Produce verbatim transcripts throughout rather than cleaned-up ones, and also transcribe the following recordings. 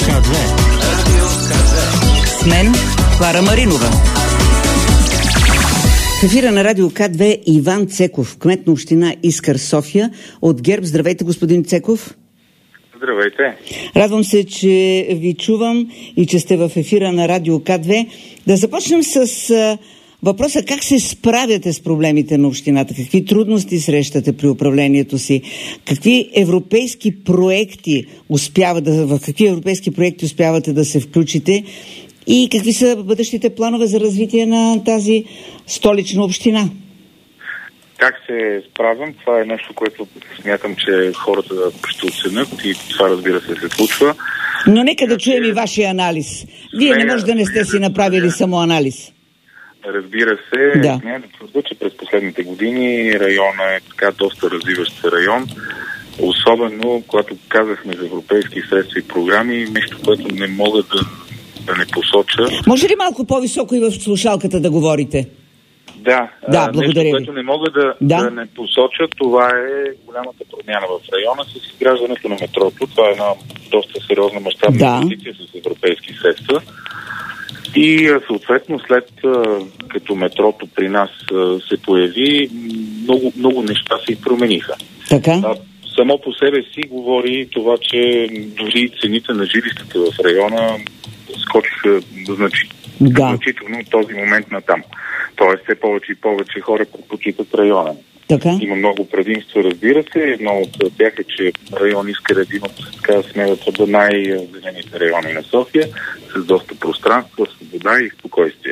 К две. Радио К две. С мен Клара Маринова. В ефира на Радио К две Иван Цеков, кмет на община Искър, София, от ГЕРБ. Здравейте, господин Цеков. Здравейте. Радвам се, че ви чувам и че сте в ефира на Радио К две. Да започнем с а, въпроса как се справяте с проблемите на общината, какви трудности срещате при управлението си, какви европейски проекти успяват да, в какви европейски проекти успявате да се включите и какви са бъдещите планове за развитие на тази столична община? Как се справям? Това е нещо, което смятам, че хората ще оценят и това, разбира се, се случва. Но нека да чуем и вашия анализ. Вие не може да не сте си направили самоанализ. Разбира се, да. Не да твърда, че през последните години района е така доста развиващ се район. Особено, когато казахме за европейски средства и програми, нещо, което не мога да, да не посоча. Може ли малко по-високо и в слушалката да говорите? Да, да, благодаря нещо, ви. което не мога да, да. да не посоча, това е голямата промяна в района с изграждането на метрото. Това е една доста сериозна мащабна да. инвестиция с европейски средства. И съответно след като метрото при нас се появи, много, много неща се и промениха. Така? А, само по себе си говори това, че дори цените на жилищата в района скочиха значи, да. значително от този момент натам. Тоест все повече и повече хора предпочитат района. Така? Има много предимства, разбира се. Едно от тях е, че район Искър е един от, така смея твърда, най-зелените райони на София, с доста пространство, свобода и спокойствие.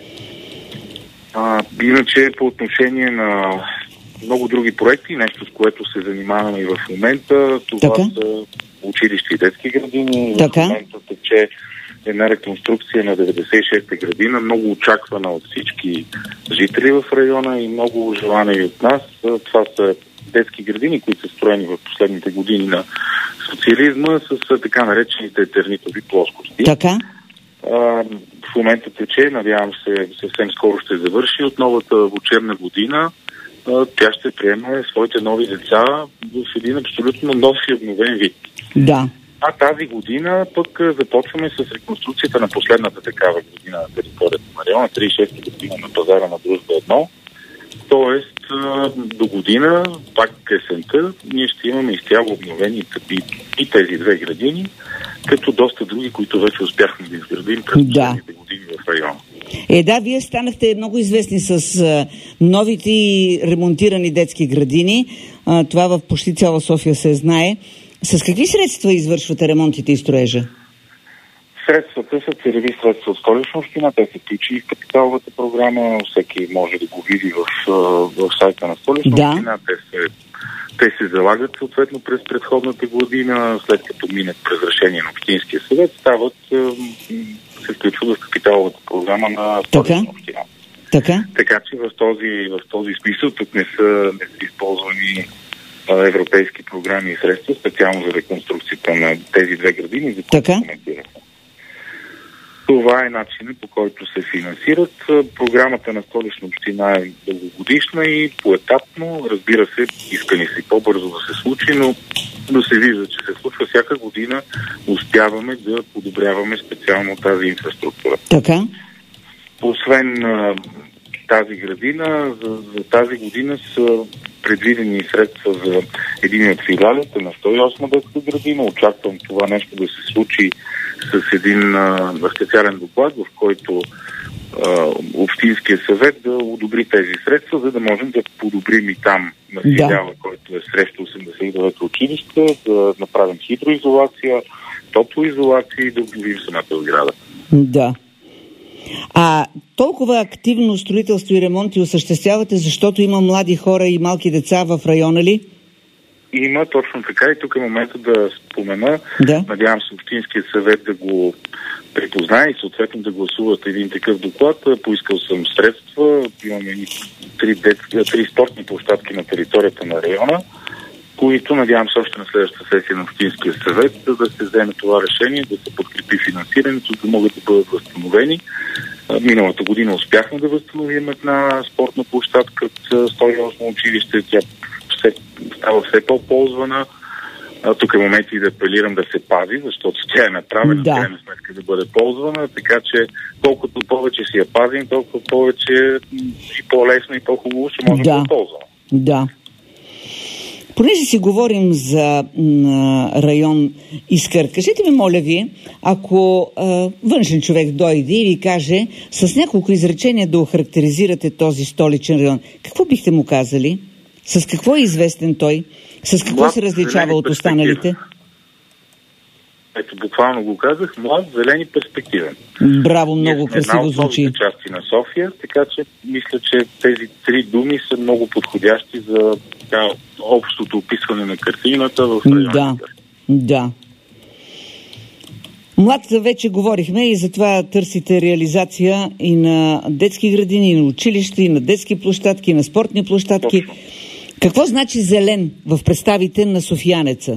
А, иначе по отношение на много други проекти, нещо с което се занимаваме и в момента, това така? са училища и детски градини. Така? В момента тече една реконструкция на деветдесет и шеста градина, много очаквана от всички жители в района и много желана и от нас. Това са детски градини, които са строени в последните години на социализма с така наречените тернитови плоскости. Така? А, в момента тече, надявам се, съвсем скоро ще завърши от новата учебна година. А, тя ще приеме своите нови деца в един абсолютно нов и обновен вид. Да. А тази година пък започваме с реконструкцията на последната такава година на територията на района, тридесет и шеста година на пазара на Дружба едно. Тоест до година, пак есента, ние ще имаме изцяло обновени и, и тези две градини, като доста други, които вече успяхме да изградим през последните да. години в района. Е, да, вие станахте много известни с а, новите и ремонтирани детски градини. А, това в почти цяла София се знае. С какви средства извършвате ремонтите и строежа? Средствата са целеви средства от Столична община. Те се включи в капиталовата програма. Всеки може да го види в, в сайта на Столична да. община. Те се, те се залагат съответно през предходната година. След като минат през решение на Общинския съвет, стават, се включват в капиталовата програма на Столична община. Така? Така че в този, в този смисъл тук не са, не са използвани европейски програми и средства, специално за реконструкцията на тези две градини, за които коментирахме. Това е начинът, по който се финансират. Програмата на Столична община е дългогодишна и поетапно, разбира се, иска ни се по-бързо да се случи, но да се вижда, че се случва всяка година, успяваме да подобряваме специално тази инфраструктура. Така? Освен а, тази градина, за, за тази година са предвидени средства за един от филиалите на сто и осма детска градина. Очаквам това нещо да се случи с един а, специален доклад, в който а, Общинския съвет да одобри тези средства, за да можем да подобрим и там на филиала, да. който е срещу осемдесет и девето училище, да направим хидроизолация, топлоизолация и да обновим самата сграда. Да. А толкова активно строителство и ремонти осъществявате, защото има млади хора и малки деца в района ли? Има, точно така. И тук е момента да спомена. Да. Надявам се Общинския съвет да го припознае и съответно да гласуват един такъв доклад. Поискал съм средства. Имаме три, детски, три спортни площадки на територията на района, които надявам се още на следващата сесия на Общинския съвет да се вземе това решение, да се подкрепи финансирането, да могат да бъдат възстановени. Миналата година успяхме да възстановим една спортна площадка от сто и осмо училище. Тя все, става все по-ползвана. А, тук е момент и да апелирам да се пази, защото тя е направена, да. в крайна сметка да бъде ползвана, така че колкото повече си я пазим, толкова повече и по-лесно и по-хубаво ще можем да, да ползваме. Да. Понеже си говорим за м, район Искър, кажете ми, моля ви, ако а, външен човек дойде и ви каже с няколко изречения да охарактеризирате този столичен район, какво бихте му казали? С какво е известен той? С какво млад, се различава от останалите? Ето, буквално го казах, млад, зелен и перспективен. Браво, много красиво звучи. Една от части на София, така че мисля, че тези три думи са много подходящи за така, общото описване на картината в района. Да, да. Млад, вече говорихме и затова търсите реализация и на детски градини, и на училища, и на детски площадки, и на спортни площадки. Точно. Какво значи зелен в представите на софиянеца?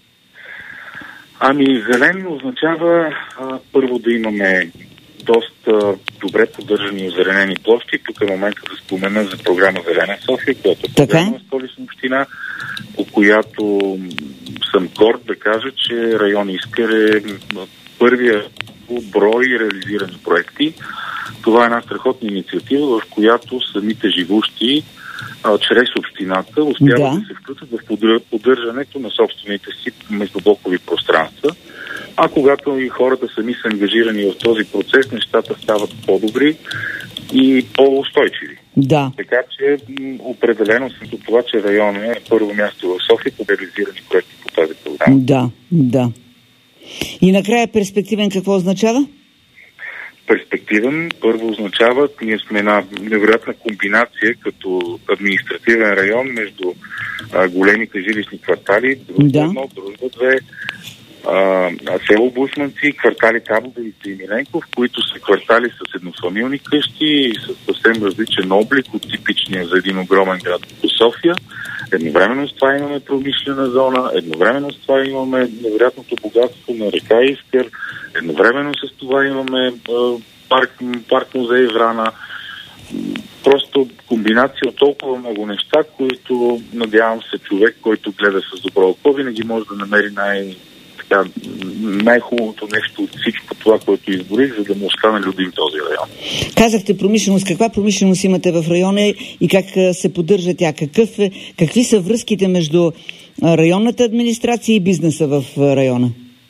Ами, зелен означава а, първо да имаме доста добре поддържани и озеленени площи. Тук е момента да спомена за програма Зелена София, която е програма на Столична община, по която съм горд да кажа, че район Искър е първия брой реализирани проекти. Това е една страхотна инициатива, в която самите живущи а, чрез общината успяват да. да се включат в поддържането на собствените си междублокови пространства. А когато и хората сами са ангажирани в този процес, нещата стават по-добри и по-устойчиви. Да. Така че м- определено съм до това, че районът е първо място в София по реализирани проекти по тази програма. Да, да. И накрая перспективен какво означава? Перспективен първо означава, ние сме една невероятна комбинация като административен район между а, големите жилищни квартали, Дружба едно, Дружба две, а, село Бушманци, квартали Табовица и Миленков, които са квартали с еднофамилни къщи и с съвсем различен облик от типичния за един огромен град като София. Едновременно с това имаме промишлена зона, едновременно с това имаме невероятното богатство на река Искър, едновременно с това имаме а, парк, парк музей Врана. Просто комбинация от толкова много неща, които надявам се човек, който гледа с добро око, винаги може да намери най- така, най-хубавото нещо от всичко това, което изборих, за да му остане любим този район. Казахте промишленост. Каква промишленост имате в района и как се поддържа тя? Какъв е, какви са връзките между районната администрация и бизнеса в района?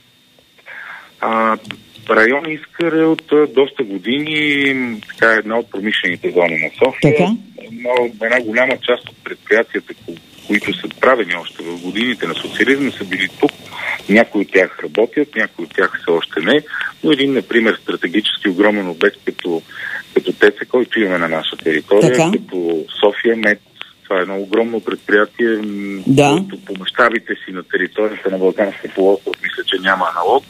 А, район Искър е от доста години така една от промишлените зони на София. Така? Но една голяма част от предприятията, които са правени още в годините на социализма, са били тук. Някои от тях работят, някои от тях все още не. Но един, например, стратегически огромен обект като, като ТЕЦ, който имаме на наша територия, така? Като София Мед. Това е едно огромно предприятие, да. Което по мащабите си на територията на Балканския полуостров мисля, че няма аналог.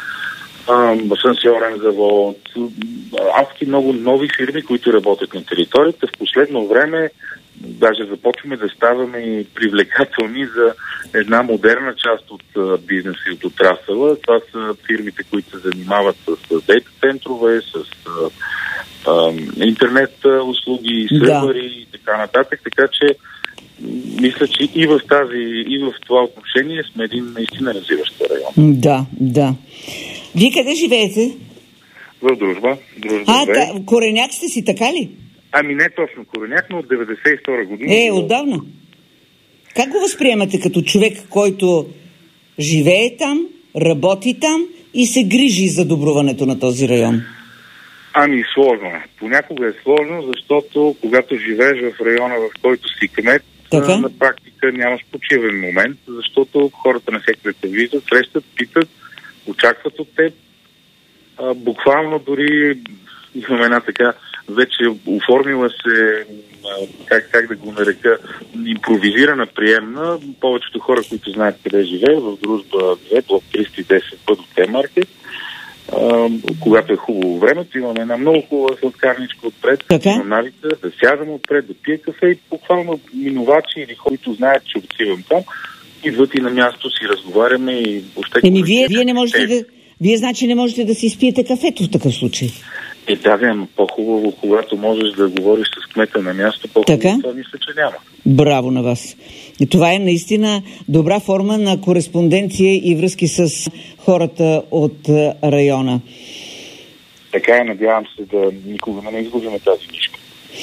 Асансьорен завод, адски много нови фирми, които работят на територията. В последно време даже започваме да ставаме и привлекателни за една модерна част от бизнеса и от отрасъла. Това са фирмите, които се занимават с дейта центрове, с а, а, интернет услуги, сървъри да. и така нататък. Така че мисля, че и в тази, и в това отношение сме един наистина развиващ район. Да, да. Вие къде живеете? В Дружба. Дружба а, та, кореняк сте си, така ли? Ами не точно кореняк, но от деветдесет и втора година. Е, отдавна. Как го възприемате като човек, който живее там, работи там и се грижи за добруването на този район? Ами сложно е. Понякога е сложно, защото когато живееш в района, в който си кмет, така? На практика нямаш почивен момент, защото хората навсякъде те виждат, срещат, питат, очакват от теб. А, буквално дори имаме една така вече оформила се, как, как да го нарека, импровизирана приемна. Повечето хора, които знаят къде живее, в Дружба две, блок триста и десет, път от Т-маркет. Когато е хубаво времето, имаме една много хубава сладкарничка отпред, имам навика да сядам отпред, да пия кафе и буквално минувачи или хора, които знаят, че отивам там, идват и на място си разговаряме и въобще... Еми, вие, вие не можете да... Вие, значи, не можете да си изпиете кафето в такъв случай. Е, да, но по-хубаво, когато можеш да говориш с кмета на място, по-хубаво така? Това мисля, че няма. Браво на вас. И това е наистина добра форма на кореспонденция и връзки с хората от района. Така е, надявам се да никога не изгубим тази мишка.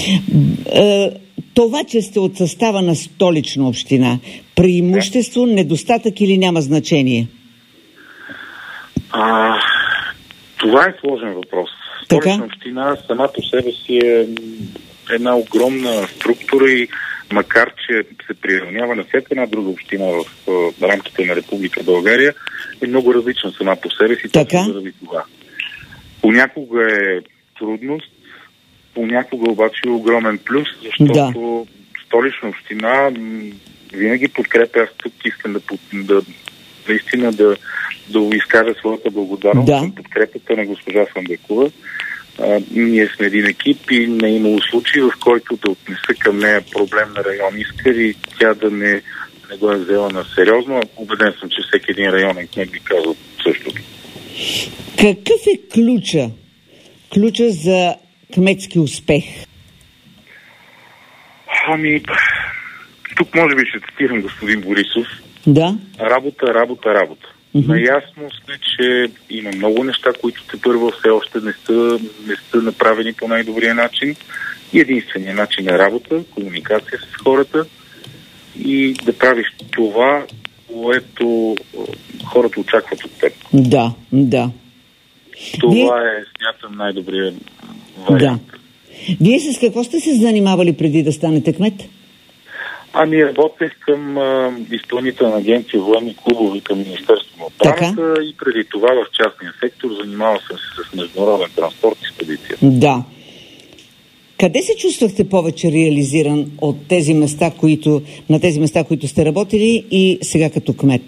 Това, че сте от състава на Столична община, преимущество, недостатък или няма значение? А, това е сложен въпрос. Столична община сама по себе си е една огромна структура и макар, че се приравнява на всяка една друга община в, в рамките на Република България, е много различна сама по себе си. Така? Заради това. Понякога е трудност, понякога обаче е огромен плюс, защото да. Столична община винаги подкрепя. Аз тук искам да, да наистина да, да изкажа своята благодарност да. за подкрепата на госпожа Фандекова. А, ние сме един екип и не е имало случай, в който да отнеса към нея проблем на район Искър и тя да не, не го е взела на сериозно. Убеден съм, че всеки един районен кмет би казал същото. Какъв е ключа? Ключа за кметски успех? Ами, тук може би ще цитирам господин Борисов. Да. Работа, работа, работа. Mm-hmm. Наясно сме, че има много неща, които те първо все още не са, не са направени по най-добрия начин. И единственият начин е работа, комуникация с хората и да правиш това, което хората очакват от теб. Да, да. Това Вие... е, смятам, най-добрият вариант. Да. Вие с какво сте се занимавали преди да станете кмет? Ами работех към а, изпълнителна агенция военни клубови към Министерството на отбраната и преди това в частния сектор занимавал съм се с международен транспорт и спедиция. Да. Къде се чувствахте повече реализиран от тези места, които, на тези места, които сте работили и сега като кмет?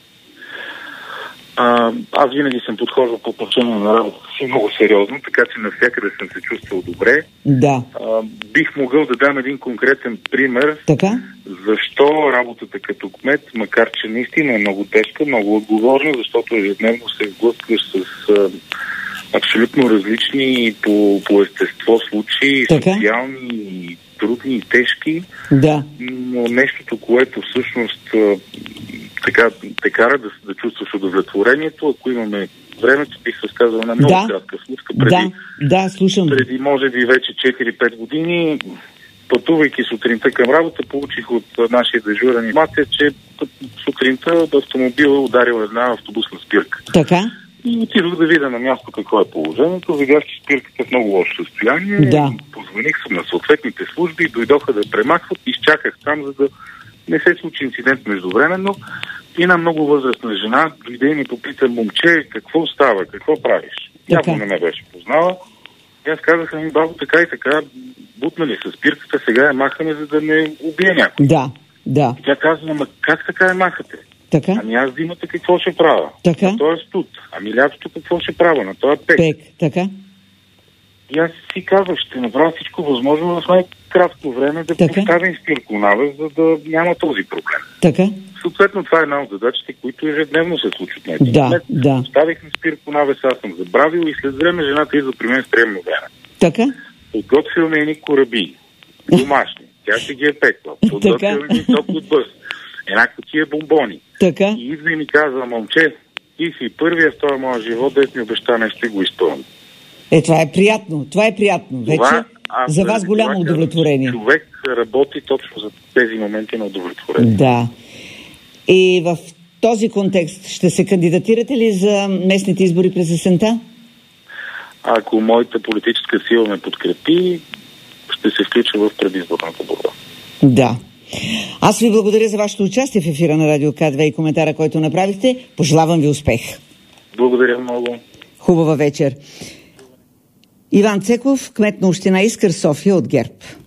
А, аз винаги съм подхождал по отношение на работата си много сериозно, така че навсякъде съм се чувствал добре. Да. А, бих могъл да дам един конкретен пример. Така? Защо работата като кмет, макар че наистина е много тежка, много отговорна, защото ежедневно се сблъскваш с а, абсолютно различни по, по естество случаи, така? Социални, трудни и тежки. Да. Но нещото, което всъщност а, така те кара да, да чувстваш удовлетворението, ако имаме време, че бих се сказал на много да. кратка случка. Преди, да, да, слушам. Преди, може би, вече четири-пет години, пътувайки сутринта към работа, получих от нашия дежурен информация, че сутринта автомобила ударил една автобусна спирка. Така? И отидох да видя на място какво е положението. Видях, че спирката е в много лошо състояние. Да. Позвоних съм на съответните служби, дойдоха да премахват, изчаках там, за да не се случи инцидент междувременно. И една много възрастна жена дойде и ми попита: момче, какво става, какво правиш? Явно не ме беше познала. И аз казах: ми бабо, така и така, бутнали с спирката, сега я махаме, за да не убие някой. Да, да. И тя казва: ама как така я махате? Така? Ами аз зимата какво ще правя? Така? На този студ. Ами лятото какво ще правя? На този пек. Пек, така? И аз си казвах: ще направя всичко възможно в най-кратко време да така? поставим спирконавес, за да няма този проблем. Така? Съответно, това е една от задачите, които ежедневно се случват на един да, кмет. Да. Ставих на спирконавес, аз съм забравил и след време жената идва при мен с приемно време. Така? Подготвил едни кораби, домашни. Тя ще ги е пекла. Подготвил едни топли бъс. Една кутия бомбони. Така? И идва и ми казва: момче, ти си първия в този моя живот, дет ми обеща нещо и го изпълни. Е, това е приятно. Това е приятно. Това, вече за вас голямо това, удовлетворение. Човек работи точно за тези моменти на удовлетворение. Да. И в този контекст ще се кандидатирате ли за местните избори през есента? Ако моята политическа сила ме подкрепи, ще се включа в предизборната борба. Да. Аз ви благодаря за вашето участие в ефира на Радио К две и коментара, който направихте. Пожелавам ви успех. Благодаря много. Хубава вечер. Иван Цеков, кмет на община Искър, София от ГЕРБ.